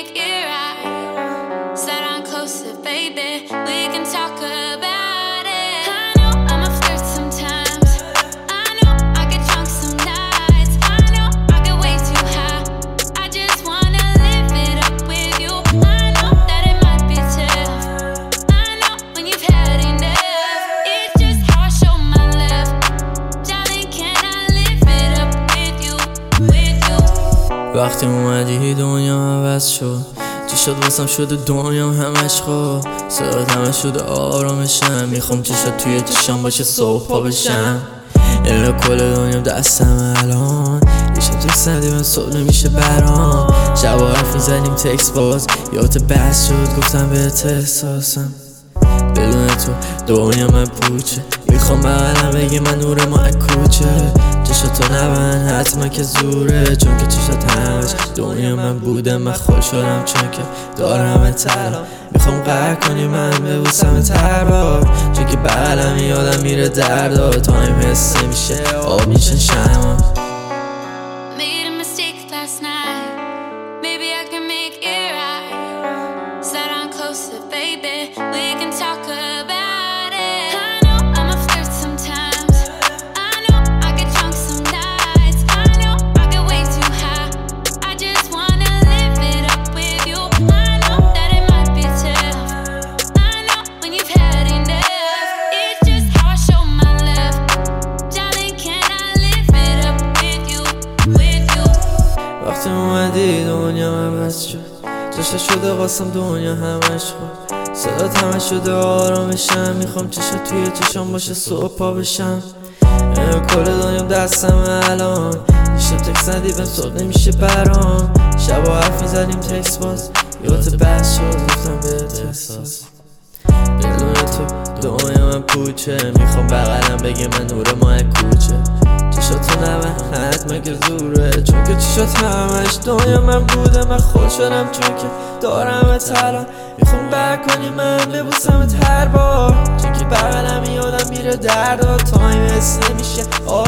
make it right. Sit down closer, baby, we can talk about it. I know I'm a flirt sometimes. I know I get drunk some nights. I know I get way too high. I just wanna live it up with you. I know that it might be tough. I know when you've had enough. It's just how I show my love. Darling, can I live it up with you, with you? وقتی اومدی دنیا عوض شد، چی شد واسم شده دنیا همش خوب، صدات همش شده آرامشم، میخوام چشات توی چشام باشه صبح پا بشم. الا کل دنیا دستم الان، یه شب تکس ندیم صبح نمیشه برام، شبا حرف میزنیم تکس باز یادت بس شد گفتم بهت احساسم. بدون تو دنیا من پوچه، میخوام بغلم بگی من نور ما کوچه، چشاتو نبند حتما که زوره، چون که چشات همش دنیا من بوده. من خوشحالم چون که دارم طلا، میخوام قهر کنی من ببوسم هر بار، چون که بغلم یادم میره دردا، تایم حس میشه آب میشه شما. Made a mistake last night. Maybe I can make it right. Sit down closer, baby, we can talk about it. I know I'm a flirt sometimes. I know I get drunk some nights. I know I get way too high. I just wanna live it up with you. I know that it might be tough. I know when you've had enough. It's just how I show my love. Darling, can I live it up with you, with you? وقتی اومدی دنیا عوض شد، چشت شده قاسم دنیا همش خود، صدات همش شده آرامشم، میخوام چشت توی چشام باشه صبح پا بشم. کل دنیا دستم الان، یه شب تکس ندی بهم صبح نمیشه برام، شبا حرف میزنیم تکس باز یادت بس شد گفتم بهت احساس. بدون تو دنیا من پوچه، میخوام بغلم بگی من نور ماه کوچه، چشاتو نبند حتما که زوره، چون که چشات همش دنیا من بوده. من خوشحالم چون که دارم طلا، میخوام قهر کنی من ببوسمت هر بار، چون که بغلم یادم میره دردا، تایم حس نمیشه